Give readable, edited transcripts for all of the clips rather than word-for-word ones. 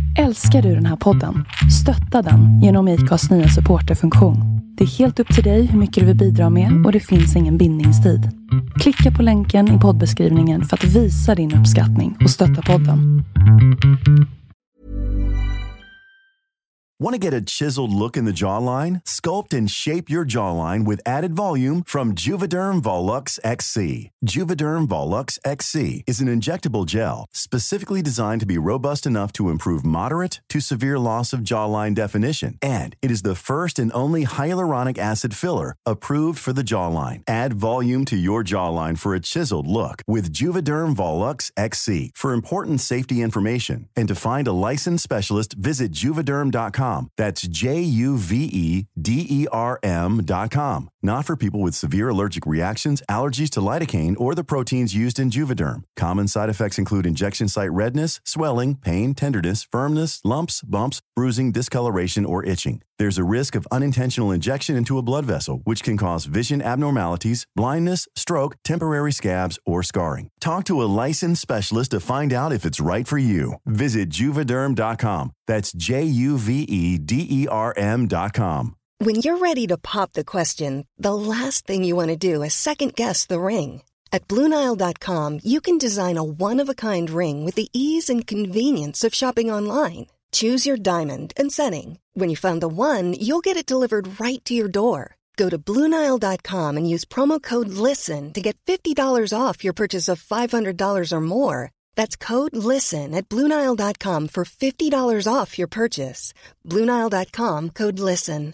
Älskar du den här podden? Stötta den genom IKAs nya supporterfunktion. Det är helt upp till dig hur mycket du vill bidra med och det finns ingen bindningstid. Klicka på länken i poddbeskrivningen för att visa din uppskattning och stötta podden. Want to get a chiseled look in the jawline? Sculpt and shape your jawline with added volume from Juvederm Volux XC. Juvederm Volux XC is an injectable gel specifically designed to be robust enough to improve moderate to severe loss of jawline definition. And it is the first and only hyaluronic acid filler approved for the jawline. Add volume to your jawline for a chiseled look with Juvederm Volux XC. For important safety information and to find a licensed specialist, visit juvederm.com. That's JUVEDERM.com. Not for people with severe allergic reactions, allergies to lidocaine, or the proteins used in Juvederm. Common side effects include injection site redness, swelling, pain, tenderness, firmness, lumps, bumps, bruising, discoloration, or itching. There's a risk of unintentional injection into a blood vessel, which can cause vision abnormalities, blindness, stroke, temporary scabs, or scarring. Talk to a licensed specialist to find out if it's right for you. Visit Juvederm.com. That's JUVEDERM.com. When you're ready to pop the question, the last thing you want to do is second-guess the ring. At BlueNile.com, you can design a one-of-a-kind ring with the ease and convenience of shopping online. Choose your diamond and setting. When you find the one, you'll get it delivered right to your door. Go to BlueNile.com and use promo code LISTEN to get $50 off your purchase of $500 or more. That's code LISTEN at BlueNile.com for $50 off your purchase. BlueNile.com, code LISTEN.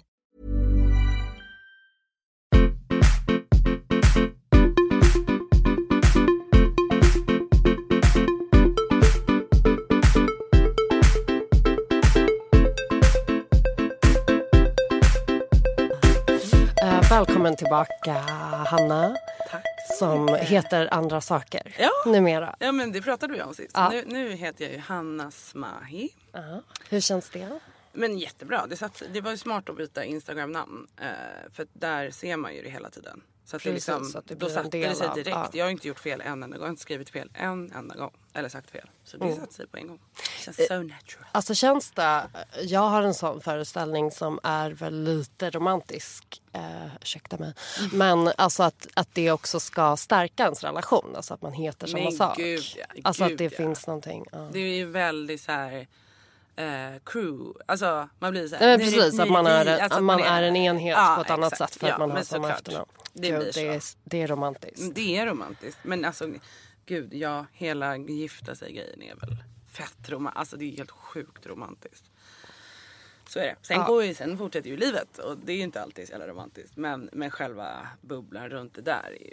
Välkommen tillbaka, Hanna. Tack. Som heter andra saker Ja. numera. Ja, men det pratade vi om sist. Ja. Nu heter jag ju Hanna Smahi. Hur känns det? Men jättebra. Det var ju smart att byta Instagram-namn. För där ser man ju det hela tiden. Så att Precis, det liksom, så att det då blir en satte del det sig av- direkt. ja. Jag har inte gjort fel en enda gång. Jag har inte skrivit fel en enda gång. Eller sagt fel. Så det satte sig på en gång. Det känns so natural. Alltså känns det, jag har en sån föreställning som är väl lite romantisk, ursäkta mig. Men alltså att det också ska stärka ens relation, alltså att man heter samma Men sak. gud, ja, alltså gud, att det ja. finns någonting. Ja. Det är ju väldigt så här crew. Alltså man blir så här. Nej, men precis, att man är, alltså, att man är en enhet på ett annat exakt. sätt för att man har men samma såklart. efternamn. Det Gud, blir så. det är romantiskt. Det är romantiskt. Men alltså, gud, ja, hela gifta sig grejen är väl fett romantiskt. Alltså det är helt sjukt romantiskt. Så är det. Sen fortsätter ju livet. Och det är ju inte alltid så jävla romantiskt. Men själva bubblan runt det där är ju...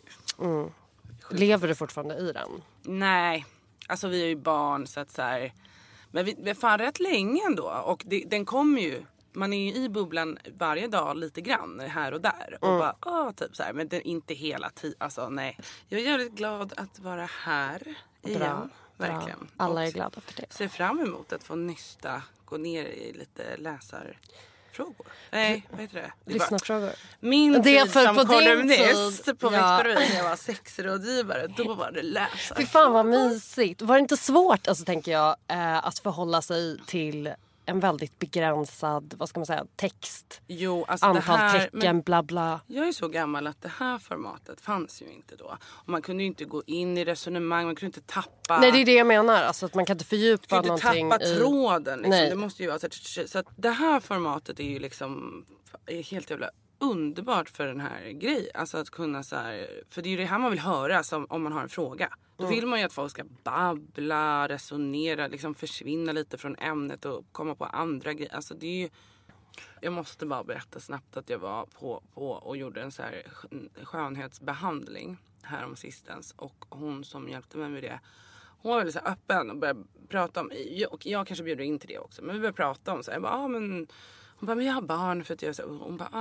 Lever du fortfarande i den? Nej, alltså vi är ju barn så att så här... Men vi är fan rätt länge ändå. Och den kommer ju... Man är ju i bubblan varje dag lite grann här och där. Och bara, typ så här. Men det är inte hela tiden. Alltså nej. Jag är väldigt glad att vara här igen. Verkligen. Bra. Alla är Och glada för det. ser fram emot att få gå ner i lite läsarfrågor. Nej, vad heter det? Lyssnarfrågor. Min Det är tid för som på din kolumnist tid. på Ja. Victorvin när jag var sexrådgivare. Då var det läsare. Fy fan vad mysigt. Var det inte svårt, alltså, tänker jag, att förhålla sig till en väldigt begränsad, vad ska man säga, text? Jo, alltså antal det här, tecken, men bla bla. jag är så gammal att det här formatet fanns ju inte då. Och man kunde ju inte gå in i resonemang, man kunde inte tappa... Nej, det är det jag menar. Alltså att man kan inte fördjupa man kunde inte någonting tappa i... tråden. Liksom. Nej. Det måste ju vara så att det här formatet är ju liksom är helt jävla underbart för den här grejen. Alltså att kunna så här, för det är ju det här man vill höra som, om man har en fråga. Då vill man ju att folk ska babbla, resonera, liksom försvinna lite från ämnet och komma på andra grejer. Alltså det är ju... Jag måste bara berätta snabbt att jag var på och gjorde en så här skönhetsbehandling härom sistens. Och hon som hjälpte mig med det, hon var väldigt så här öppen och började prata om, och jag kanske bjuder in till det också, men vi började prata om så här, jag bara, men hon bara, men jag har barn för att jag så, hon bara,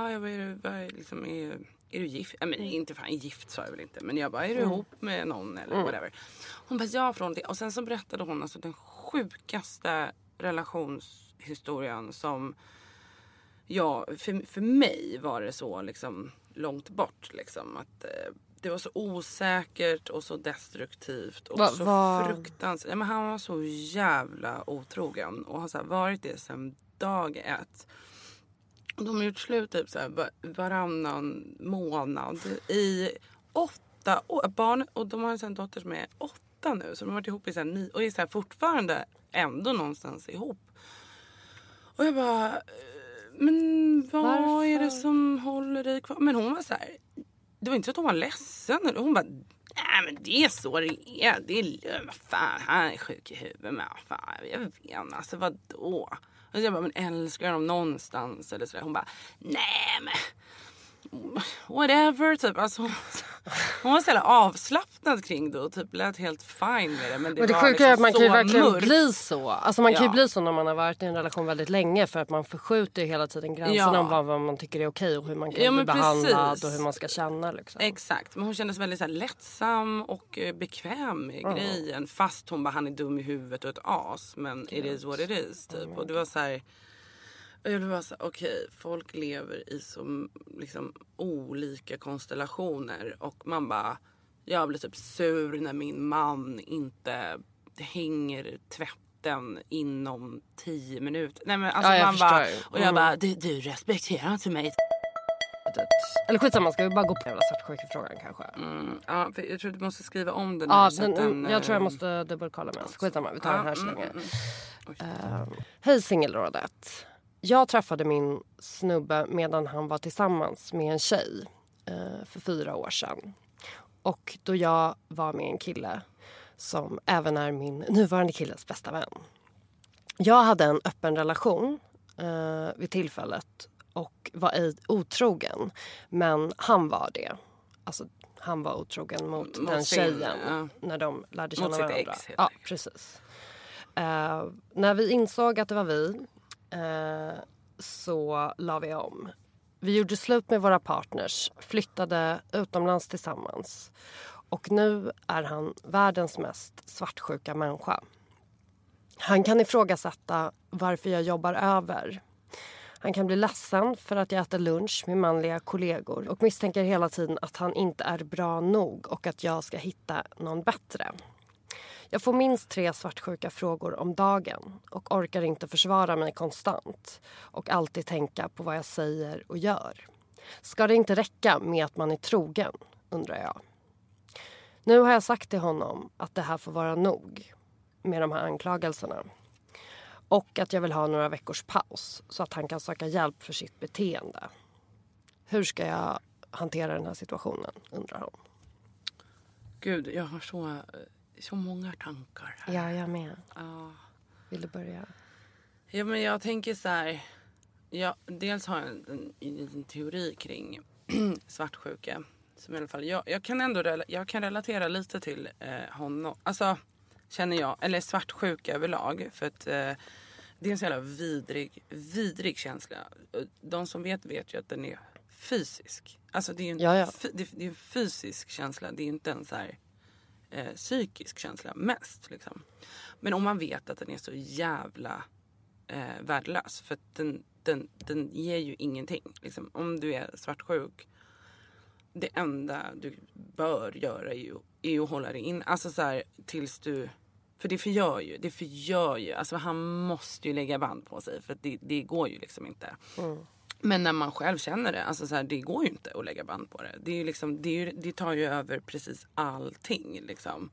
är du gift? Men inte fan gift sa jag väl inte, men jag bara, är du ihop med någon eller whatever. Hon bara, ja, från det. Och sen så berättade hon alltså den sjukaste relationshistorien som, ja, för mig var det så liksom långt bort liksom att det var så osäkert och så destruktivt och fruktansvärt. Ja, men han var så jävla otrogen och har så här varit det sedan dag 1. Och de har gjort slut typ så här varannan månad i 8 år. Barn, och de har en dotter som är 8 nu, så de har varit ihop i så här 9 och är så här fortfarande ändå någonstans ihop. Och jag bara, men vad är det som håller dig kvar? Men hon var så här, det var inte så att hon var ledsen. Hon bara, nej men det är så det är. Det är vad fan, han är sjuk i huvudet. Men fan, jag vet inte, alltså vadå? Och jag bara, men älskar de någonstans? Eller så där. Hon bara, nej men whatever, typ. Alltså, hon var så avslappnad kring det och typ lät helt fine med det. Men det var sjuka är att man kan ju verkligen mörkt. bli så. Alltså man kan ju bli så när man har varit i en relation väldigt länge, för att man förskjuter hela tiden gränserna om vad man tycker är okej och hur man kan bli behandlad och hur man ska känna. Liksom. Exakt, men hon kändes väldigt så här lättsam och bekväm med grejen. Fast hon bara, han är dum i huvudet och ett as. Men it is what it is typ. Och det var så här... Jag vill bara säga, okej, folk lever i så liksom olika konstellationer och man bara, jag blir typ sur när min man inte hänger tvätten inom 10 minuter. Nej men alltså man bara, och jag bara, du respekterar inte mig. Eller skitsamma, ska vi bara gå på jävla svartsjukefrågan kanske? Ja, för jag tror du måste skriva om den. Ja, jag tror jag måste dubbelkolla med oss. Skitsamma, vi tar den här så länge. Hej singelrådet. Jag träffade min snubbe medan han var tillsammans med en tjej för 4 år sedan. Och då jag var med en kille som även är min nuvarande killes bästa vän. Jag hade en öppen relation vid tillfället och var otrogen. Men han var det. Alltså han var otrogen mot den tjejen när de lärde känna varandra. Ex, ja, precis. När vi insåg att det var vi... så la vi om. Vi gjorde slut med våra partners, flyttade utomlands tillsammans. Och nu är han världens mest svartsjuka människa. Han kan ifrågasätta varför jag jobbar över. Han kan bli ledsen för att jag äter lunch med manliga kollegor och misstänker hela tiden att han inte är bra nog och att jag ska hitta någon bättre. Jag får minst 3 svartsjuka frågor om dagen och orkar inte försvara mig konstant och alltid tänka på vad jag säger och gör. Ska det inte räcka med att man är trogen, undrar jag. Nu har jag sagt till honom att det här får vara nog med de här anklagelserna. Och att jag vill ha några veckors paus så att han kan söka hjälp för sitt beteende. Hur ska jag hantera den här situationen, undrar hon. Gud, jag har så många tankar här. Ja, jag med. Vill du börja? Ja, men jag tänker så här. Dels har jag en teori kring svartsjuka. Som i alla fall jag kan relatera lite till honom. Alltså, känner jag. Eller svartsjuka överlag. För att det är en så jävla vidrig känsla. De som vet ju att den är fysisk. Alltså det är det är en fysisk känsla. Det är inte en så här... psykisk känsla mest liksom. Men om man vet att den är så jävla värdelös, för att den ger ju ingenting liksom. Om du är svartsjuk, det enda du bör göra är att hålla dig in, alltså så här, tills du, för det förgör ju alltså han måste ju lägga band på sig, för att det går ju liksom inte. Men när man själv känner det, alltså så här, det går ju inte att lägga band på det. Det är ju liksom, det tar ju över precis allting liksom.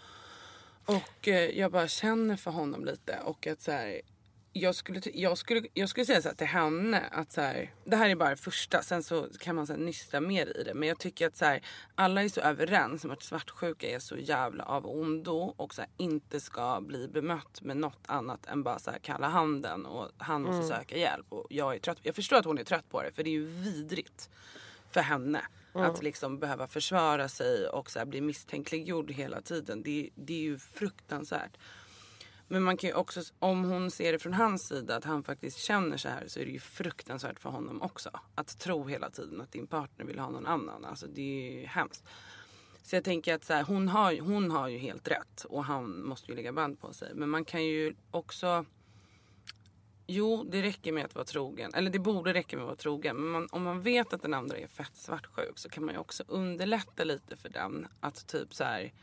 Och jag bara känner för honom lite, och att så här, jag skulle säga så här till henne att så här, det här är bara första, sen så kan man så här nysta mer i det, men jag tycker att så här, alla är så överens om att svartsjuka är så jävla av ondo och så här, inte ska bli bemött med något annat än bara så här, kalla handen och han måste söka hjälp, och jag är trött. Jag förstår att hon är trött på det, för det är ju vidrigt för henne att liksom behöva försvara sig och så här, bli misstänkliggjord hela tiden. Det är ju fruktansvärt. Men man kan ju också, om hon ser det från hans sida, att han faktiskt känner så här, så är det ju fruktansvärt för honom också. Att tro hela tiden att din partner vill ha någon annan. Alltså det är ju hemskt. Så jag tänker att så här, hon har ju helt rätt. Och han måste ju lägga band på sig. Men man kan ju också Jo, det räcker med att vara trogen. Eller det borde räcka med att vara trogen. Men om man vet att den andra är fett svartsjuk så kan man ju också underlätta lite för den. Att typ så här...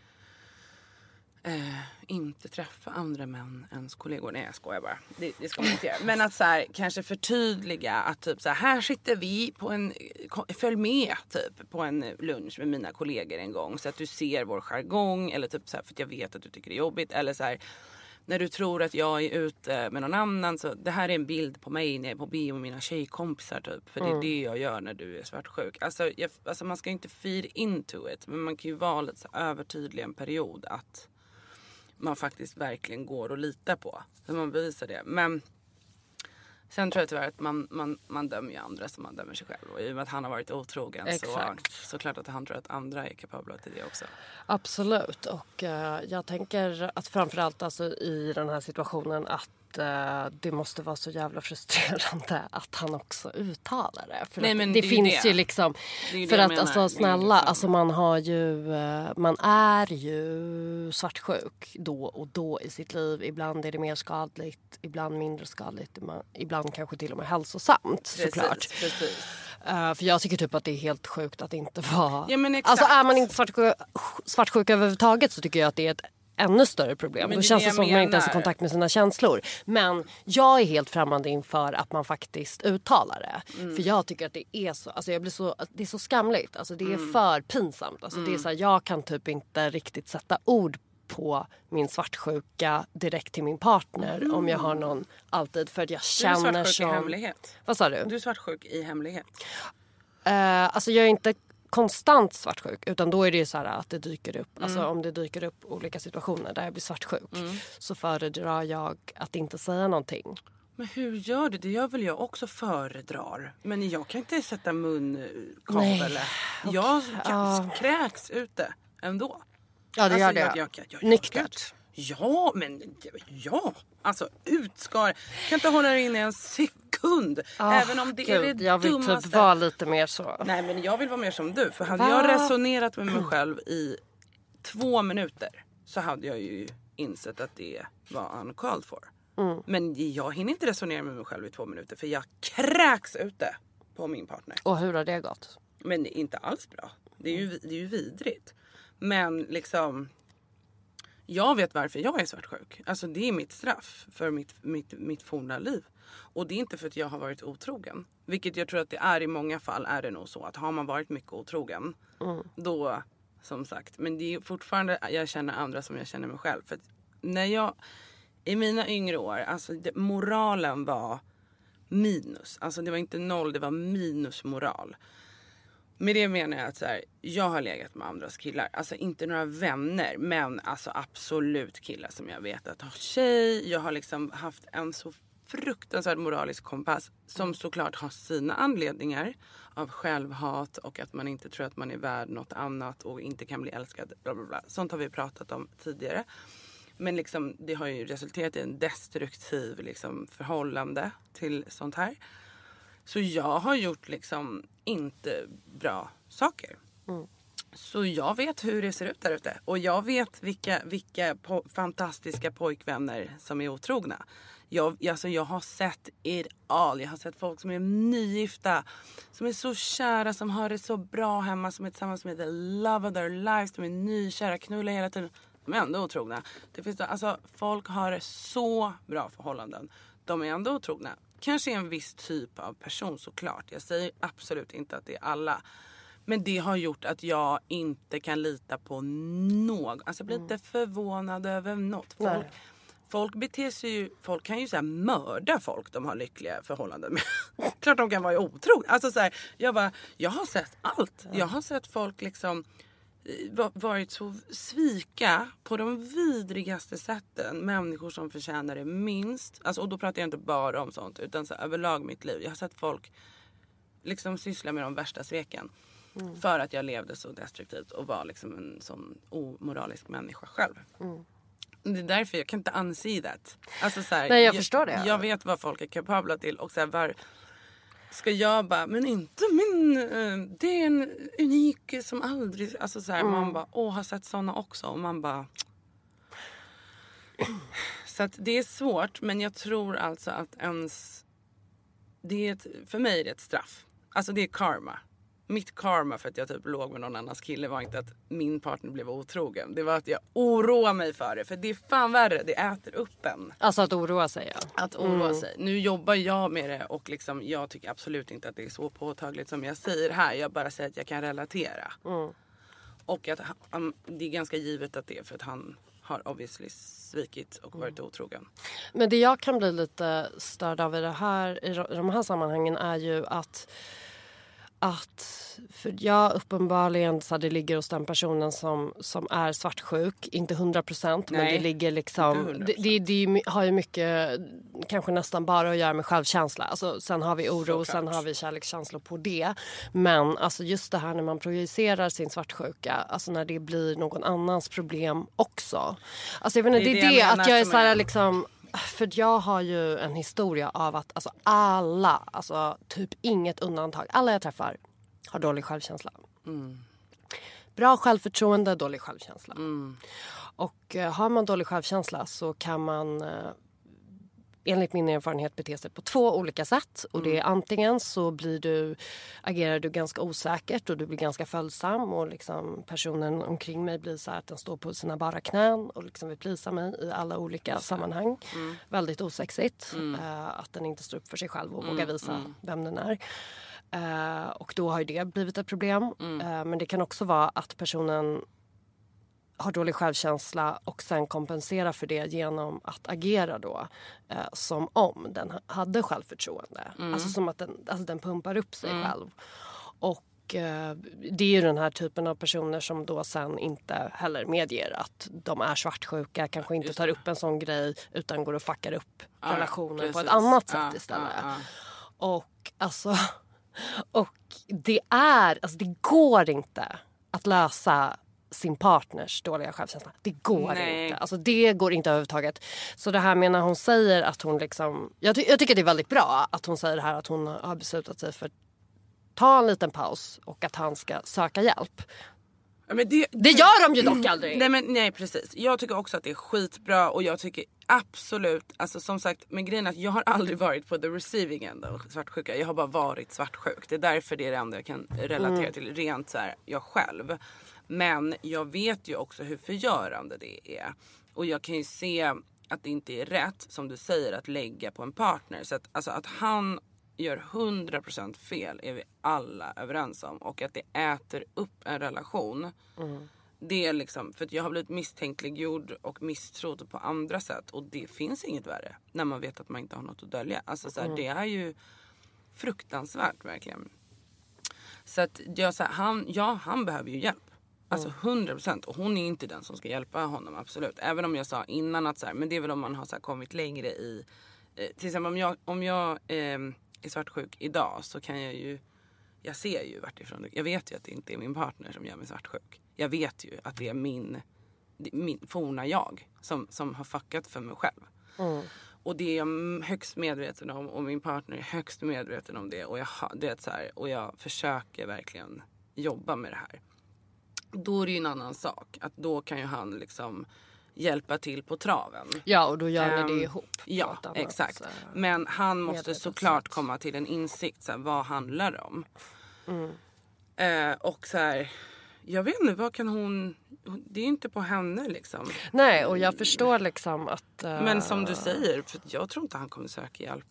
inte träffa andra män ens kollegor. Nej, jag skojar bara. Det ska man inte göra. Men att så här, kanske förtydliga att typ så här sitter vi på en... Följ med typ på en lunch med mina kollegor en gång. Så att du ser vår jargong. Eller typ så här, för att jag vet att du tycker det är jobbigt. Eller så här... När du tror att jag är ute med någon annan så det här är en bild på mig när jag är på bio med mina tjejkompisar typ. För det är det jag gör när du är svartsjuk. Alltså man ska inte feed into it. Men man kan ju vara lite så övertydlig en period att man faktiskt verkligen går och litar på. Så man bevisar det. Men sen tror jag tyvärr att man dömer ju andra som man dömer sig själv. Och i och med att han har varit otrogen så klart att han tror att andra är kapabla till det också. Absolut. Och jag tänker att framförallt alltså, i den här situationen att det måste vara så jävla frustrerande att han också uttalar det. För nej, men det finns ju liksom... För att alltså snälla, liksom... alltså man är ju svartsjuk då och då i sitt liv. Ibland är det mer skadligt, ibland mindre skadligt, ibland kanske till och med hälsosamt såklart. Precis. För jag tycker typ att det är helt sjukt att inte vara... Ja, men exakt. Alltså är man inte svartsjuk överhuvudtaget så tycker jag att det är ett ännu större problem. Då känns det som att man inte ens har kontakt med sina känslor. Men jag är helt främmande inför att man faktiskt uttalar det. För jag tycker att det är så, alltså det är så skamligt. Alltså det är för pinsamt. Alltså det är så här, jag kan typ inte riktigt sätta ord på min svartsjuka direkt till min partner om jag har någon alltid, för att jag känner du är svartsjuk som... i hemlighet. Vad sa du? Du är svartsjuk i hemlighet. Alltså jag är inte konstant svartsjuk, utan då är det ju så här att det dyker upp, alltså om det dyker upp olika situationer där jag blir svartsjuk så föredrar jag att inte säga någonting. Men hur gör du? Det gör väl jag också föredrar. Men jag kan inte sätta munkabel. Jag kräks ute ändå. Ja, det gör det. Jag nyktert. Ja, men ja. Alltså utskar. Kan inte hålla det inne en sekund. Även om det är det jag vill dummaste. Typ vara lite mer så. Nej, men jag vill vara mer som du. För hade jag resonerat med mig själv i 2 minuter så hade jag ju insett att det var uncalled for. Men jag hinner inte resonera med mig själv i 2 minuter. För jag kräks ute på min partner. Och hur har det gått? Men det är inte alls bra. Det är ju vidrigt. Men liksom... Jag vet varför jag är svartsjuk. Alltså det är mitt straff för mitt forna liv. Och det är inte för att jag har varit otrogen. Vilket jag tror att det är i många fall, är det nog så. Att har man varit mycket otrogen, då, som sagt. Men det är fortfarande, jag känner andra som jag känner mig själv. För att när jag, i mina yngre år, alltså moralen var minus. Alltså det var inte 0, det var minus moral. Med det menar jag att så här, jag har legat med andras killar. Alltså inte några vänner, men alltså absolut killar som jag vet att har tjej. Jag har liksom haft en så fruktansvärd moralisk kompass som såklart har sina anledningar av självhat och att man inte tror att man är värd något annat och inte kan bli älskad. Bla bla bla. Sånt har vi pratat om tidigare. Men liksom, det har ju resulterat i en destruktiv liksom, förhållande till sånt här. Så jag har gjort liksom inte bra saker. Så jag vet hur det ser ut där ute. Och jag vet vilka fantastiska pojkvänner som är otrogna. Jag har sett it all. Jag har sett folk som är nygifta. Som är så kära. Som har det så bra hemma. Som är tillsammans med the love of their lives. De är nykära. Knullar hela tiden. De är ändå otrogna. Det finns, alltså, folk har det så bra förhållanden. De är ändå otrogna. Kanske en viss typ av person såklart. Jag säger absolut inte att det är alla. Men det har gjort att jag inte kan lita på någon. Alltså jag blir lite förvånad över något. Folk beter sig ju... Folk kan ju så här mörda folk de har lyckliga förhållanden med. Klart de kan vara otrogna. Alltså så här, jag har sett allt. Jag har sett folk liksom... varit så svika på de vidrigaste sätten. Människor som förtjänar det minst. Alltså, och då pratar jag inte bara om sånt. Utan så överlag mitt liv. Jag har sett folk liksom syssla med de värsta sveken. För att jag levde så destruktivt. Och var liksom en sån omoralisk människa själv. Det är därför jag kan inte anse det. Alltså, så här, nej, jag förstår det. Jag vet vad folk är kapabla till. Och så här, ska jag bara, men inte min, det är en unik som aldrig, alltså så här, man bara, har sett såna också. Och man bara, Så att det är svårt, men jag tror alltså att för mig är det ett straff. Alltså det är karma. Mitt karma för att jag typ låg med någon annans kille var inte att min partner blev otrogen. Det var att jag oroar mig för det. För det är fan värre, det äter upp en. Alltså att oroa sig, ja. Att oroa sig. Nu jobbar jag med det och liksom, jag tycker absolut inte att det är så påtagligt som jag säger här. Jag bara säger att jag kan relatera. Och att det är ganska givet att det är för att han har obviously svikit och varit otrogen. Men det jag kan bli lite störd av i de här sammanhangen är ju att för jag uppenbarligen så det ligger hos den personen som är svartsjuk, inte 100%, men det ligger liksom det har ju mycket, kanske nästan bara att göra med självkänsla. Alltså, sen har vi oro och sen har vi kärlekskänslor på det. Men alltså just det här när man projicerar sin svartsjuka, alltså när det blir någon annans problem också. Alltså jag vet inte, det är det att jag är så här liksom. För jag har ju en historia av att alltså alla, alltså typ inget undantag, alla jag träffar har dålig självkänsla. Bra självförtroende, dålig självkänsla. Och har man dålig självkänsla så kan man enligt min erfarenhet bete sig på 2 olika sätt. Och det är antingen så agerar du ganska osäkert och du blir ganska följsam. Och liksom personen omkring mig blir så här att den står på sina bara knän och liksom vill plisa mig i alla olika sammanhang. Väldigt osexigt. Att den inte står upp för sig själv och vågar visa vem den är. Och då har ju det blivit ett problem. Men det kan också vara att personen har dålig självkänsla och sen kompensera för det genom att agera då som om den hade självförtroende. Alltså som att den pumpar upp sig själv. Och det är ju den här typen av personer som då sen inte heller medger att de är svartsjuka, kanske inte tar upp en sån grej utan går och fuckar upp relationen på ett annat sätt istället. Och alltså det går inte att lösa sin partners dåliga självkänsla. Det går inte. Alltså det går inte överhuvudtaget. Så det här med när hon säger att hon liksom... Jag tycker det är väldigt bra att hon säger det här att hon har beslutat sig för att ta en liten paus och att han ska söka hjälp. Men det gör de ju dock aldrig. Nej, precis. Jag tycker också att det är skitbra och jag tycker absolut, alltså som sagt, men grejen är att jag har aldrig varit på the receiving end av svartsjuka. Jag har bara varit svartsjuk. Det är därför det är det enda jag kan relatera till rent så här, jag själv. Men jag vet ju också hur förgörande det är. Och jag kan ju se att det inte är rätt, som du säger, att lägga på en partner. Så att, alltså, att han gör 100% fel är vi alla överens om. Och att det äter upp en relation. Det är liksom, för att jag har blivit misstänkliggjord och misstrodd på andra sätt. Och det finns inget värre när man vet att man inte har något att dölja. Alltså så här, det är ju fruktansvärt verkligen. Så att jag så här, han behöver ju hjälp. Alltså 100%. Och hon är inte den som ska hjälpa honom, absolut. Även om jag sa innan att så här, men det är väl om man har så här kommit längre i... till exempel om jag är svartsjuk idag så kan jag ser ju vartifrån. Jag vet ju att det inte är min partner som gör mig svartsjuk. Jag vet ju att det är min forna jag som har fuckat för mig själv. Och det är jag högst medveten om. Och min partner är högst medveten om det. Och jag försöker verkligen jobba med det här. Då är det ju en annan sak. Att då kan ju han liksom hjälpa till på traven. Ja, och då gör ni det ihop. Ja, exakt. Men han måste såklart komma till en insikt. Så här, vad handlar det om? Och så här... Jag vet inte, vad kan hon... Det är ju inte på henne liksom. Nej, och jag förstår liksom att... Men som du säger, för jag tror inte han kommer söka hjälp.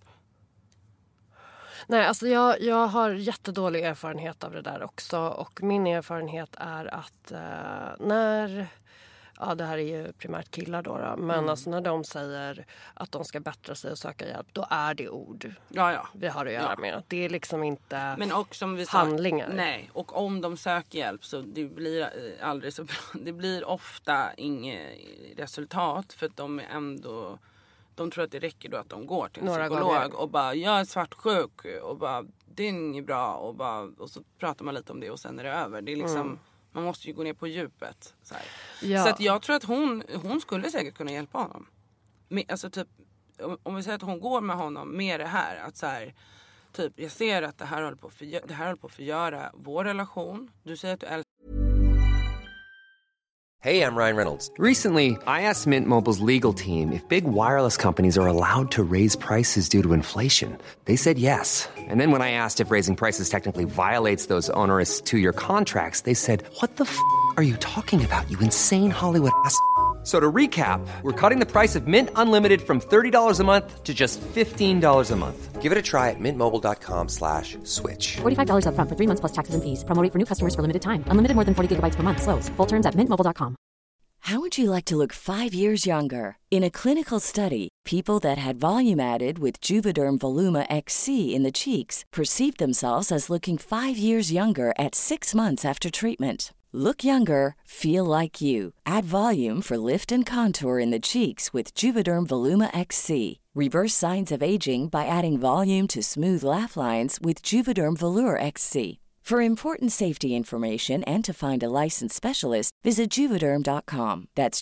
Nej, alltså jag har jättedålig erfarenhet av det där också. Och min erfarenhet är att när... Ja, det här är ju primärt killar då. Men alltså när de säger att de ska bättra sig och söka hjälp, då är det ord. Ja. Vi har att göra med. Det är liksom inte men också som vi handlingar. Nej, och om de söker hjälp så det blir aldrig så bra. Det blir ofta inget resultat för att de är ändå... De tror att det räcker då att de går till en psykolog och bara, jag är svartsjuk och bara, det är inget bra och så pratar man lite om det och sen är det över. Det är liksom... Man måste ju gå ner på djupet. Så, så att jag tror att hon skulle säkert kunna hjälpa honom. Alltså typ, om vi säger att hon går med honom med det här. Att så här, typ, jag ser att det här håller på att förgöra vår relation. Du säger att du älskar... Hey, I'm Ryan Reynolds. Recently, I asked Mint Mobile's legal team if big wireless companies are allowed to raise prices due to inflation. They said yes. And then when I asked if raising prices technically violates those onerous 2-year contracts, they said, "What the f*** are you talking about, you insane Hollywood ass?" So to recap, we're cutting the price of Mint Unlimited from $30 a month to just $15 a month. Give it a try at mintmobile.com/switch. $45 up front for 3 months plus taxes and fees. Promo rate for new customers for limited time. Unlimited more than 40 gigabytes per month. Slows full terms at mintmobile.com. How would you like to look 5 years younger? In a clinical study, people that had volume added with Juvederm Voluma XC in the cheeks perceived themselves as looking 5 years younger at 6 months after treatment. Look younger, feel like you. Add volume for lift and contour in the cheeks with Juvederm Voluma XC. Reverse signs of aging by adding volume to smooth laugh lines with Juvederm Volure XC. For important safety information and to find a licensed specialist, visit Juvederm.com. That's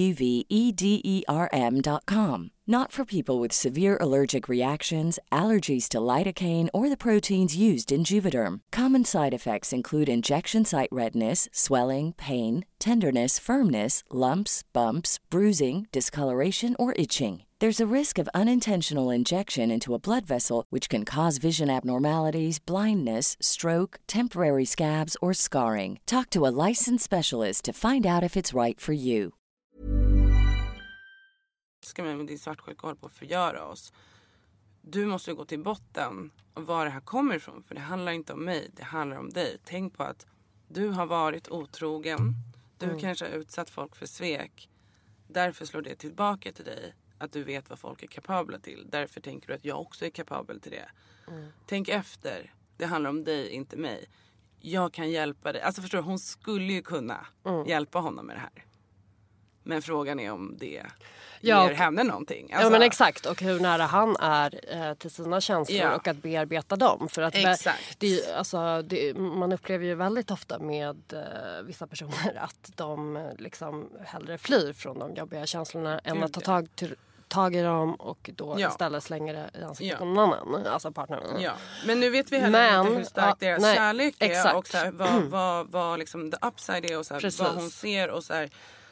JUVEDERM.com. Not for people with severe allergic reactions, allergies to lidocaine, or the proteins used in Juvederm. Common side effects include injection site redness, swelling, pain, tenderness, firmness, lumps, bumps, bruising, discoloration, or itching. There's a risk of unintentional injection into a blood vessel, which can cause vision abnormalities, blindness, stroke, temporary scabs, or scarring. Talk to a licensed specialist to find out if it's right for you. Ska man med din svartsjuka hålla på att förgöra oss? Du måste gå till botten och var det här kommer ifrån. För det handlar inte om mig, det handlar om dig. Tänk på att du har varit otrogen. Du kanske har utsatt folk för svek. Därför slår det tillbaka till dig. Att du vet vad folk är kapabla till. Därför tänker du att jag också är kapabel till det. Tänk efter. Det handlar om dig, inte mig. Jag kan hjälpa dig. Alltså förstår du, hon skulle ju kunna hjälpa honom med det här. Men frågan är om det ger henne någonting. Alltså, ja men exakt, och hur nära han är till sina känslor och att bearbeta dem. För att man upplever ju väldigt ofta med vissa personer att de liksom hellre flyr från de jobbiga känslorna än att ta tag i dem och då istället slänger det i ansiktet på någon annan, alltså partnern. Ja. Men nu vet vi heller inte hur stark deras kärlek är. Exakt. Och så här, vad liksom the upside är och så här, vad hon ser och så här.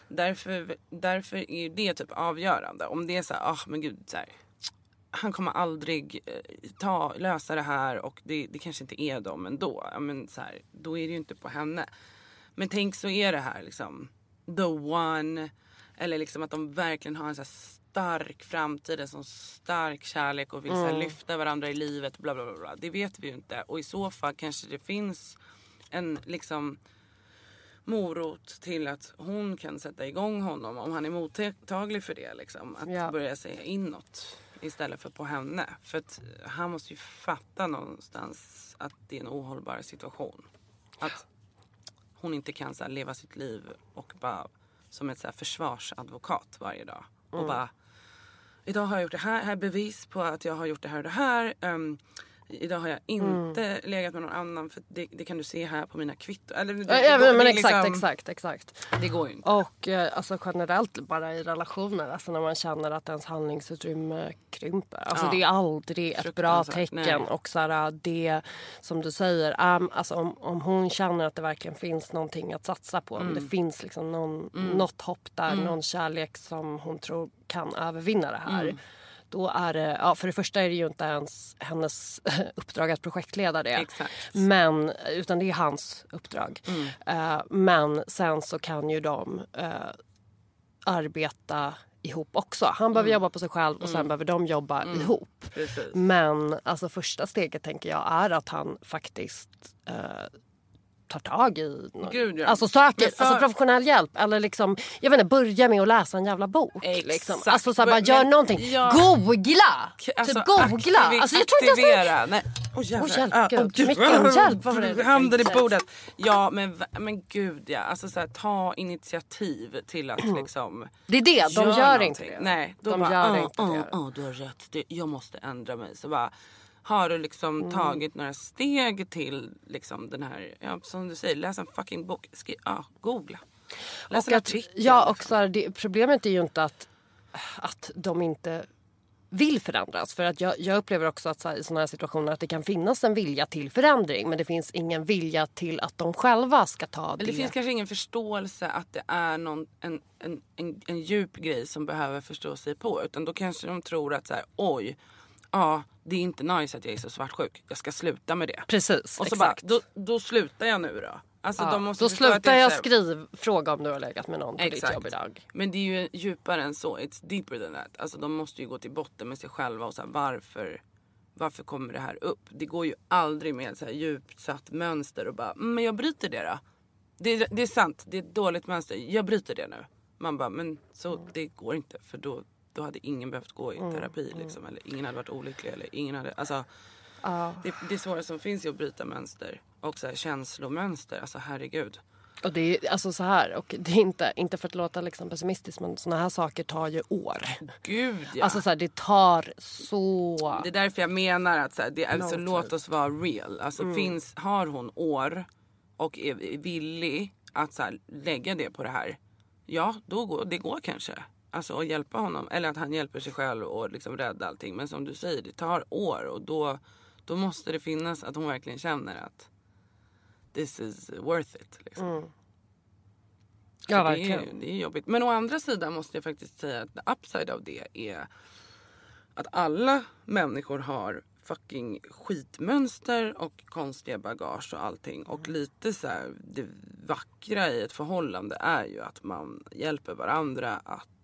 Därför är det typ avgörande. Om det är så här, men gud, så här, han kommer aldrig lösa det här och det kanske inte är dem ändå. Men så här, då är det ju inte på henne. Men tänk så är det här liksom the one, eller liksom att de verkligen har en så här stark framtid, en sån stark kärlek och vill så här, lyfta varandra i livet, bla bla bla. Det vet vi ju inte. Och i så fall kanske det finns en liksom morot till att hon kan sätta igång honom om han är mottaglig för det liksom. Att börja säga inåt istället för på henne. För att han måste ju fatta någonstans att det är en ohållbar situation. Att hon inte kan så här, leva sitt liv och bara som ett så här, försvarsadvokat varje dag. Och bara, idag har jag gjort det här är bevis på att jag har gjort det här och det här. Idag har jag inte legat med någon annan, för det kan du se här på mina kvitton. Men exakt. Det går ju inte. Och alltså generellt bara i relationer, alltså när man känner att ens handlingsutrymme krymper. Alltså det är aldrig ett bra tecken. Nej. Och så här, det som du säger, alltså om hon känner att det verkligen finns någonting att satsa på. Om det finns liksom något hopp där, någon kärlek som hon tror kan övervinna det här. Då är det, för det första är det ju inte ens hennes uppdrag att projektleda det. Exakt. Men, utan det är hans uppdrag. Men sen så kan ju de arbeta ihop också. Han behöver jobba på sig själv och sen behöver de jobba ihop. Precis. Men alltså första steget tänker jag är att han faktiskt tar tag i alltså söker alltså professionell hjälp eller liksom, jag vet inte, börja med att läsa en jävla bok liksom. Alltså så här, bara gör någonting. Googla! Alltså, typ googla. Alltså jag tror inte ens hjälp. Handen i bordet. Ja, men gud ja. Alltså så här, ta initiativ till att liksom det är det, de gör inte det. Nej, de gör inte det. Du har rätt. Jag måste ändra mig. Så bara har du liksom tagit några steg till liksom den här, som du säger, läs en fucking bok, googla. Läs en artikel. Ja, och så här, problemet är ju inte att de inte vill förändras. För att jag upplever också att så här, i sådana här situationer att det kan finnas en vilja till förändring. Men det finns ingen vilja till att de själva ska ta det. Eller det finns kanske ingen förståelse att det är en djup grej som behöver förstå sig på. Utan då kanske de tror att så här, oj, ja, det är inte nice att jag är så svartsjuk. Jag ska sluta med det. Precis, och så exakt. Bara, då slutar jag nu då. Alltså, då slutar jag fråga om du har legat med någon på ditt jobb idag. Men det är ju djupare än så. It's deeper than that. Alltså de måste ju gå till botten med sig själva och så här, varför kommer det här upp? Det går ju aldrig med så här djupt satt mönster och bara, men jag bryter det då. Det är sant, det är ett dåligt mönster. Jag bryter det nu. Man bara, men så det går inte. För då hade ingen behövt gå i terapi liksom. Eller ingen hade varit olycklig. Eller ingen hade, alltså, det svåra som finns är att bryta mönster. Och så här känslomönster, alltså herregud. Och det är alltså så här, och det är inte för att låta liksom pessimistisk, men såna här saker tar ju år. Gud ja. Alltså så här, det tar så. Det är därför jag menar att så här, det är alltså, låt oss vara real. Alltså har hon år och är villig att så här, lägga det på det här. Ja, det går kanske. Alltså att hjälpa honom, eller att han hjälper sig själv och liksom rädda allting. Men som du säger, det tar år och då måste det finnas att hon verkligen känner att this is worth it liksom. Ja, verkligen. Det är jobbigt. Men å andra sidan måste jag faktiskt säga att the upside av det är att alla människor har fucking skitmönster och konstiga bagage och allting. Och lite så här, det vackra i ett förhållande är ju att man hjälper varandra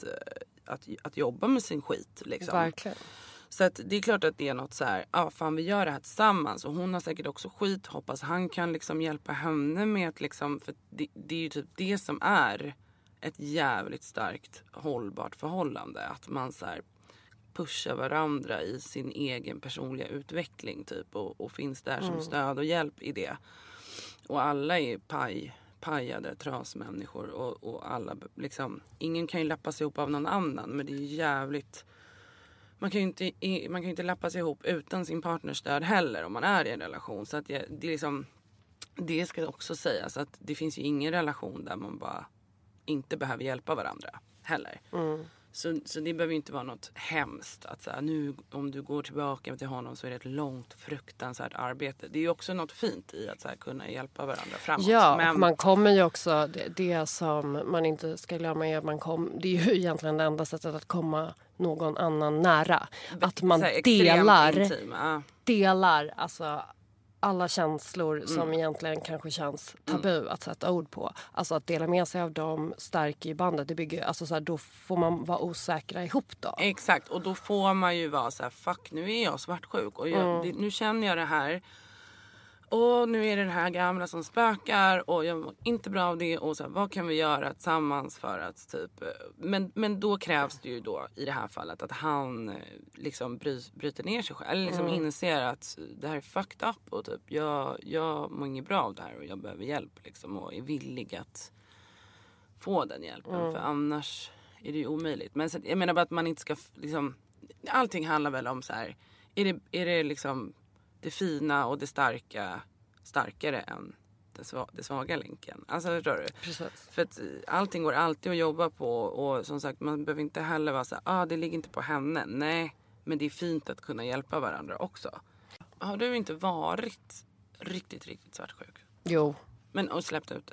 att jobba med sin skit liksom. Verkligen. Så att det är klart att det är något så här, fan vi gör det här tillsammans. Och hon har säkert också skit, hoppas han kan liksom hjälpa henne med att liksom, för det är ju typ det som är ett jävligt starkt hållbart förhållande. Att man så här pushar varandra i sin egen personliga utveckling typ. Och finns där som stöd och hjälp i det. Och alla är pajade trasmänniskor. Och alla liksom, ingen kan ju lappa sig ihop av någon annan. Men det är jävligt. Man kan ju inte lappa sig ihop utan sin partnerstöd heller om man är i en relation. Så att det är liksom, det ska också sägas att det finns ju ingen relation där man bara inte behöver hjälpa varandra heller. Så det behöver ju inte vara något hemskt att så här, nu om du går tillbaka till honom så är det ett långt fruktansvärt arbete. Det är ju också något fint i att så här, kunna hjälpa varandra framåt. Ja, men man kommer ju också, det som man inte ska glömma är att det är ju egentligen det enda sättet att komma någon annan nära. Att man delar alltså alla känslor som egentligen kanske känns tabu att sätta ord på. Alltså att dela med sig av dem stärker ju bandet. Det bygger, alltså så här, då får man vara osäkra ihop då. Exakt, och då får man ju vara så här, fuck nu är jag svartsjuk och nu känner jag det här. Och nu är det här gamla som spökar och jag mår inte bra av det. Och så här, vad kan vi göra tillsammans för att typ. Men då krävs det ju då i det här fallet att han liksom bryter ner sig själv. Eller liksom inser att det här är fucked up och typ jag mår inget bra av det här och jag behöver hjälp liksom. Och är villig att få den hjälpen. För annars är det ju omöjligt. Men så, jag menar bara att man inte ska liksom. Allting handlar väl om så här. Är det liksom det fina och det starkare än det svaga länken. Alltså förstår du? Precis. För att allting går alltid att jobba på. Och som sagt, man behöver inte heller vara så här, det ligger inte på henne. Nej, men det är fint att kunna hjälpa varandra också. Har du inte varit riktigt, riktigt svartsjuk? Jo. Men och släppt ut det?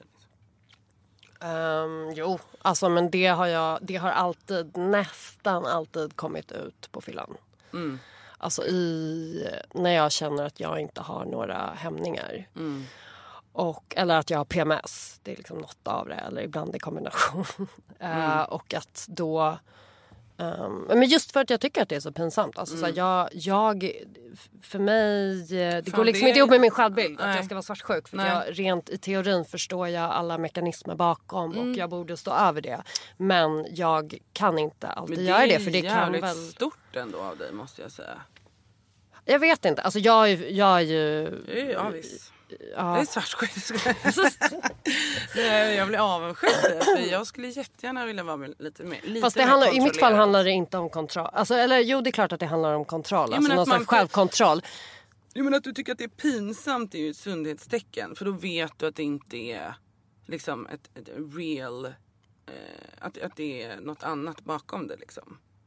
Jo, alltså men det har alltid, nästan alltid kommit ut på fyllan. Alltså när jag känner att jag inte har några hämningar. Eller att jag har PMS. Det är liksom något av det. Eller ibland i kombination. Och att då. Men just för att jag tycker att det är så pinsamt. Alltså så jag för mig. Det går liksom inte ihop med min självbild. Att jag ska vara svartsjuk. För jag, rent i teorin förstår jag alla mekanismer bakom. Och jag borde stå över det. Men jag kan inte alltid göra det. För det kan väl. Det är jävligt stort ändå av dig måste jag säga. Jag vet inte. Alltså jag är ju. Ja visst. Ja. Det är svartsjuk. Jag blir avundsjuk. För jag skulle jättegärna vilja vara med lite mer. Fast i mitt fall handlar det inte om kontroll. Alltså, eller jo, det är klart att det handlar om kontroll. Alltså någon slags självkontroll. Jo, men att du tycker att det är pinsamt är ju ett sundhetstecken. För då vet du att det inte är liksom ett real. Att det är något annat bakom det liksom.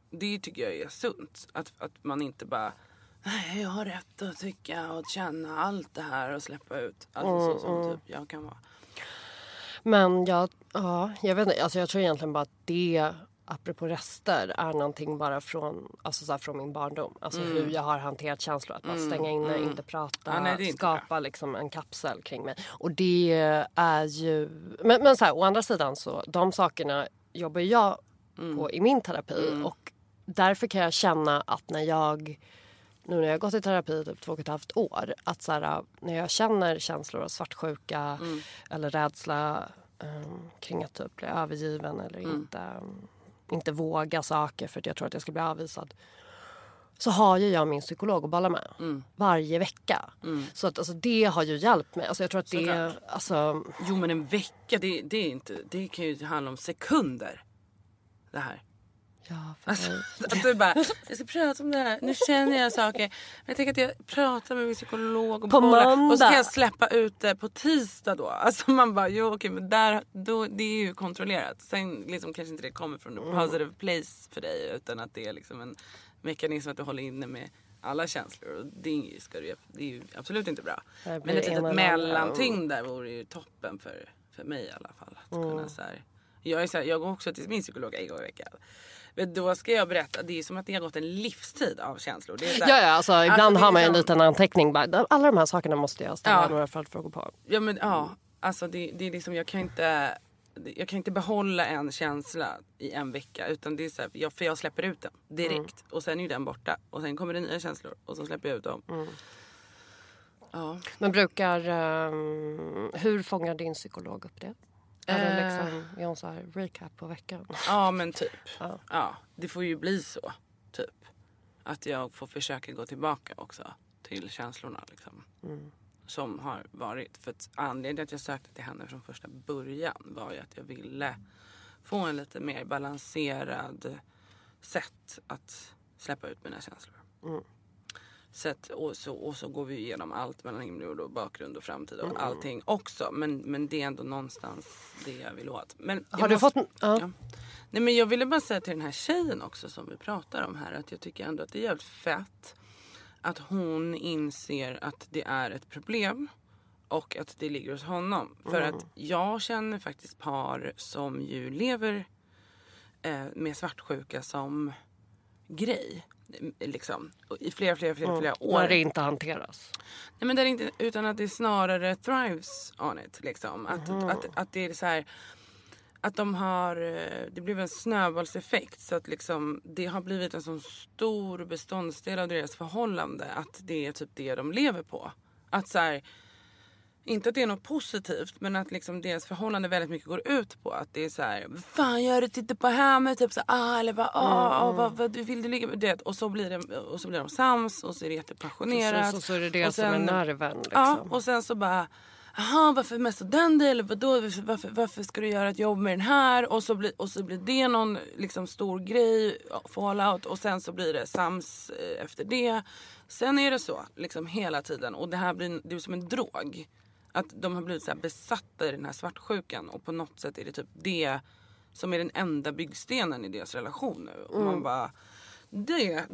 Det tycker jag är sunt. Att man inte bara, nej, jag har rätt att tycka och känna allt det här och släppa ut. Alltså så som typ jag kan vara. Men jag vet inte, alltså jag tror egentligen bara att det, apropå rester, är någonting bara från, alltså så här, från min barndom. Alltså hur jag har hanterat känslor. Att bara stänga inne, inte prata, skapa liksom en kapsel kring mig. Och det är ju... Men så här, å andra sidan så, de sakerna jobbar jag på i min terapi. Och därför kan jag känna att när jag har gått i terapi typ 2,5 år, att så här, när jag känner känslor av svartsjuka eller rädsla kring att typ bli övergiven eller inte våga saker för att jag tror att jag ska bli avvisad, så har ju jag min psykolog att bolla med varje vecka. Så att alltså, det har ju hjälpt mig. Alltså jag tror att det alltså... Jo, men en vecka, det är inte, det kan ju handla om sekunder. Det här. Ja, alltså, att du bara, jag ska prata om det här. Nu känner jag saker. Men jag tänker att jag pratar med min psykolog och på måndag. Och så kan jag släppa ut det på tisdag då. Alltså man bara, jo okej, men då, det är ju kontrollerat. Sen liksom kanske inte det kommer från en positive place för dig, utan att det är liksom en mekanism att du håller inne med alla känslor. Och det är ju absolut inte bra. Men ett litet mellanting där vore ju toppen för mig i alla fall. Att kunna så här, jag går också till min psykolog en gång i veckan. Men då ska jag berätta, det är som att det har gått en livstid av känslor. Det är så här, alltså ibland har man en liten anteckning. Bara, alla de här sakerna måste jag ställa några följdfrågor på. Ja, men alltså det är liksom, jag kan inte behålla en känsla i en vecka. Utan det är så här, för jag släpper ut den direkt. Och sen är ju den borta. Och sen kommer det nya känslor. Och så släpper jag ut dem. Ja. Men hur fångar din psykolog upp det? Eller liksom, en så här recap på veckan. Ja, men typ. Ja, det får ju bli så. Typ. Att jag får försöka gå tillbaka också till känslorna liksom. Som har varit. För att anledningen att jag sökte till henne från första början var ju att jag ville få en lite mer balanserad sätt att släppa ut mina känslor. Och så går vi igenom allt mellan himmel och bakgrund och framtid och allting också. Men det är ändå någonstans det jag vill åt. Men har du fått... Ja. Nej, men jag ville bara säga till den här tjejen också som vi pratar om här, att jag tycker ändå att det är jävligt fett att hon inser att det är ett problem och att det ligger hos honom. För att jag känner faktiskt par som ju lever med svartsjuka som grej. Liksom, i flera år. När det inte hanteras. Nej, men det är inte, utan att det snarare thrives on it. Liksom. Att det är så här, att de har, det blev en snöbollseffekt, så att liksom, det har blivit en sån stor beståndsdel av deras förhållande att det är typ det de lever på. Att så här, inte att det är något positivt, men att liksom deras förhållande väldigt mycket går ut på att det är så här, vad fan gör du, titta på hemmet, typ så eller bara vad vill du ligga med det, och så blir de sams och så är det jättepassionerat. Så är det det som är nerven liksom. Ja, och sen så bara, jaha, varför mest den delen, varför ska du göra ett jobb med den här, och så blir det någon liksom stor grej, fallout, och sen så blir det sams efter det. Sen är det så liksom hela tiden, och det här blir som en drog. Att de har blivit så här besatta i den här svartsjukan, och på något sätt är det typ det som är den enda byggstenen i deras relation nu. Och man bara, då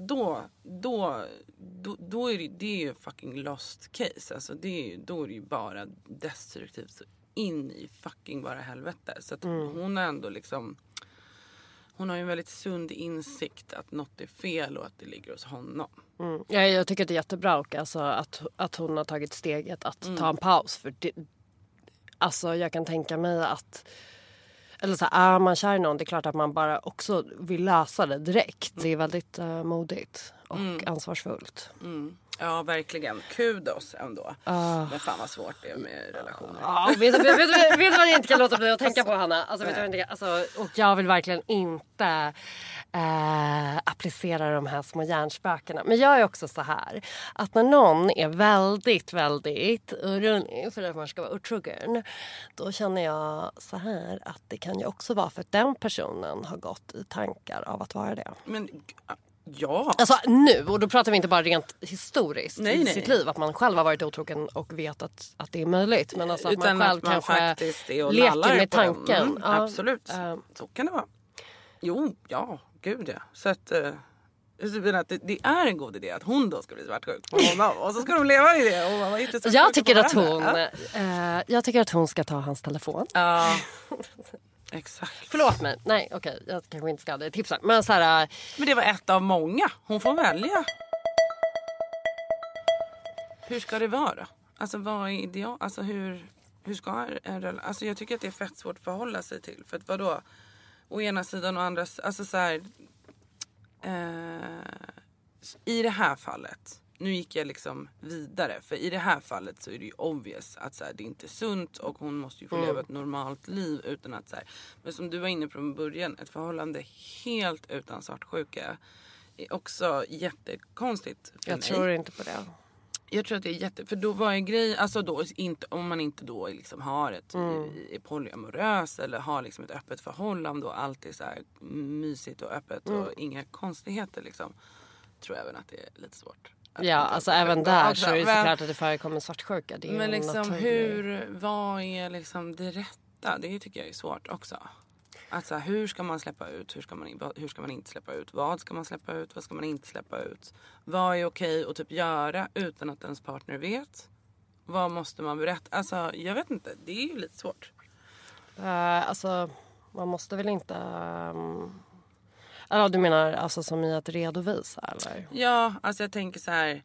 är det ju fucking lost case. Alltså då är det ju bara destruktivt så in i fucking bara helvete. Så att hon har ändå liksom, hon har ju en väldigt sund insikt att något är fel och att det ligger hos honom. Ja, jag tycker att det är jättebra, och alltså att hon har tagit steget att ta en paus. För det, alltså jag kan tänka mig att, eller så här, är man kär i någon, det är klart att man bara också vill lösa det direkt. Det är väldigt modigt och ansvarsfullt. Ja, verkligen. Kudos ändå. Men fan vad svårt det är med relationer. Vet du vad jag inte kan låta bli att tänka på, Hanna? Och jag vill verkligen inte applicera de här små hjärnspökena. Men jag är också så här, att när någon är väldigt, väldigt orolig för att man ska vara otrogen, då känner jag så här att det kan ju också vara för att den personen har gått i tankar av att vara det. Men ja. Alltså nu, och då pratar vi inte bara rent historiskt i sitt liv, att man själv har varit otrogen och vet att det är möjligt, men alltså att utan man själv att man kanske leker med tanken. Absolut, så kan det vara. Jo, ja, gud ja. Så att det är en god idé att hon då ska bli svartsjuk på honom. Och så ska de leva i det. Och vad jag tycker att hon ska ta hans telefon. Ja, exakt. Förlåt mig. Nej, okej. Jag kanske inte ska ha det tipsa. Men, så här, men det var ett av många. Hon får välja. Hur ska det vara? Alltså vad är ideal? Alltså hur ska alltså jag tycker att det är fett svårt att förhålla sig till. För att vadå? Å ena sidan och andra... Alltså så här... I det här fallet, nu gick jag liksom vidare, för i det här fallet så är det ju obvious att så här, det är inte sunt och hon måste ju få leva ett normalt liv utan att så här, men som du var inne på från början, ett förhållande helt utan svartsjuka är också jättekonstigt för jag mig. tror inte på det. Jag tror att det är för då var en grej, alltså då inte, om man inte då liksom har är polyamorös eller har liksom ett öppet förhållande och allt är så här mysigt och öppet och inga konstigheter liksom, tror jag även att det är lite svårt. Ja, alltså även där så är det såklart att det förekommer svartsjuka. Det är men liksom vad är liksom det rätta? Det tycker jag är svårt också. Alltså hur ska man släppa ut? Hur ska man inte släppa ut? Vad ska man släppa ut? Vad ska man inte släppa ut? Vad är okej att typ göra utan att ens partner vet? Vad måste man berätta? Alltså jag vet inte. Det är ju lite svårt. Alltså man måste väl inte... Eller du menar alltså som i att redovisa eller? Ja, alltså jag tänker så här...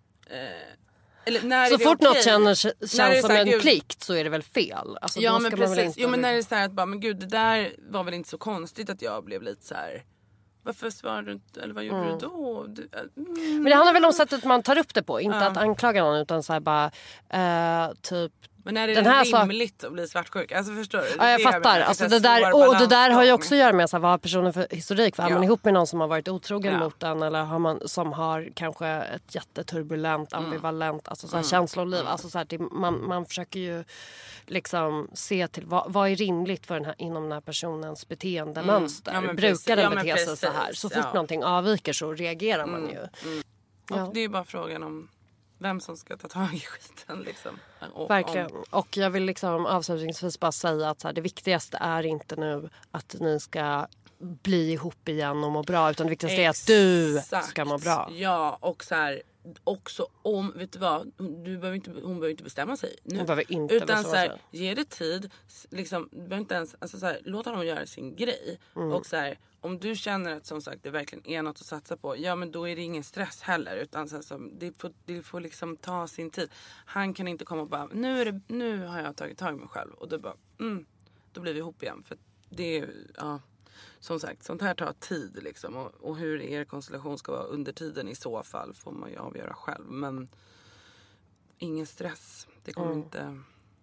Eller när så fort okay? Något känns som en gud, plikt så är det väl fel. Alltså, ja då men ska precis. Man väl inte... Jo men när det är så här att bara, men gud det där var väl inte så konstigt att jag blev lite så här. Varför svarade du inte? Eller vad gjorde du då? Men det handlar väl om sättet man tar upp det på. Inte att anklaga någon utan så här bara typ. Men är det rimligt att bli svartsjuk? Alltså förstår du? Ja, jag fattar. Alltså det där har ju också att göra med så här, vad har personen för historik? Är man ihop med någon som har varit otrogen mot den eller har man som har kanske ett jätteturbulent, ambivalent alltså så här, känsloliv. Alltså så här, man försöker ju liksom se till vad är rimligt för inom den här personens beteendemönster. Ja, brukar den bete sig så här? Så fort någonting avviker så reagerar man ju. Och det är bara frågan om vem som ska ta tag i skiten liksom. Verkligen. Och jag vill liksom avslutningsvis bara säga att så här, det viktigaste är inte nu att ni ska bli ihop igen och må bra. Utan det viktigaste är att du ska må bra. Ja, och så här, också om, vet du vad, hon behöver inte bestämma sig nu. Hon behöver inte bestämma så här, sig. Ge det tid, liksom, du behöver inte ens, alltså så här, låt honom göra sin grej. Och så här, om du känner att som sagt det verkligen är något att satsa på, ja men då är det ingen stress heller utan så här, så, det får liksom ta sin tid. Han kan inte komma och bara, nu har jag tagit tag i mig själv och då bara, då blir vi ihop igen för det är, ja. Som sagt, sånt här tar tid liksom. Och hur er konstellation ska vara under tiden i så fall får man ju avgöra själv. Men ingen stress. Det kommer inte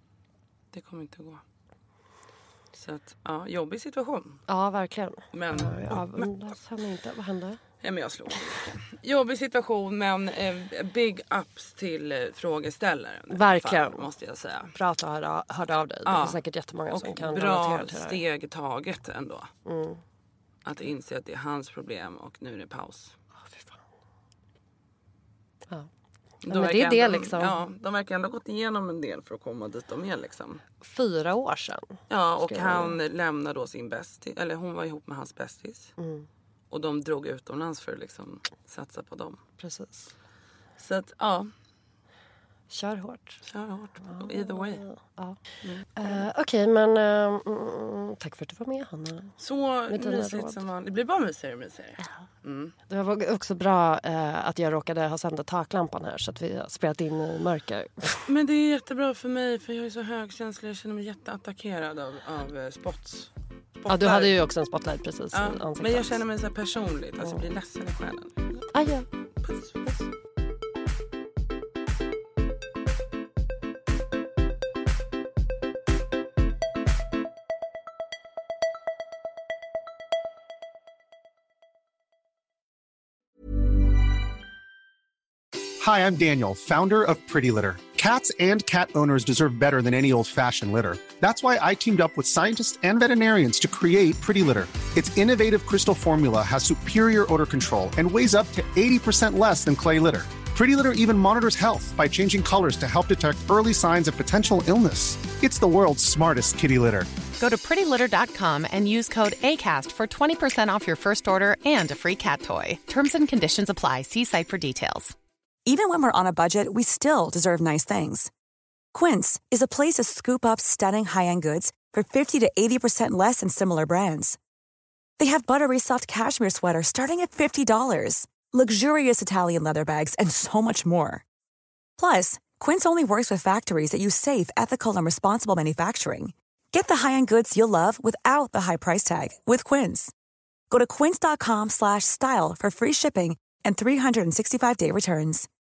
att gå. Så att, ja, jobbig situation. Ja, verkligen. Men vad hände? Ja, men jag slog. Jobbig situation, men big ups till frågeställaren. Verkligen. Fall, måste jag säga. Bra att du hörde av dig. Det finns säkert jättemånga som kan relatera till det här. Bra steg taget ändå. Att inse att det är hans problem och nu är det paus. Fy fan. Ja. Men det är det liksom. Ja, de verkar ändå gått igenom en del för att komma dit de är liksom. 4 år sedan. Ja, och han lämnade då sin bästis. Eller hon var ihop med hans bästis. Och de drog utomlands för att liksom satsa på dem. Precis. Så att, ja. Kör hårt. Either way. Ja. Okej, men tack för att du var med, Hanna. Så mysigt som vanligt. Det blir bara mysigare. Det var också bra att jag råkade ha sänt taklampan här så att vi har spelat in i mörker. Men det är jättebra för mig för jag är så högkänslig. Jag känner mig jätteattackerad av spots. Ja, du hade ju också en spotlight precis i ansiktet. Men jag känner mig så här personligt. Alltså jag blir ledsen i själen. Adjö. Puss. Hi, I'm Daniel, founder of Pretty Litter. Cats and cat owners deserve better than any old-fashioned litter. That's why I teamed up with scientists and veterinarians to create Pretty Litter. Its innovative crystal formula has superior odor control and weighs up to 80% less than clay litter. Pretty Litter even monitors health by changing colors to help detect early signs of potential illness. It's the world's smartest kitty litter. Go to prettylitter.com and use code ACAST for 20% off your first order and a free cat toy. Terms and conditions apply. See site for details. Even when we're on a budget, we still deserve nice things. Quince is a place to scoop up stunning high-end goods for 50 to 80% less than similar brands. They have buttery soft cashmere sweaters starting at $50, luxurious Italian leather bags, and so much more. Plus, Quince only works with factories that use safe, ethical, and responsible manufacturing. Get the high-end goods you'll love without the high price tag with Quince. Go to quince.com/style for free shipping and 365-day returns.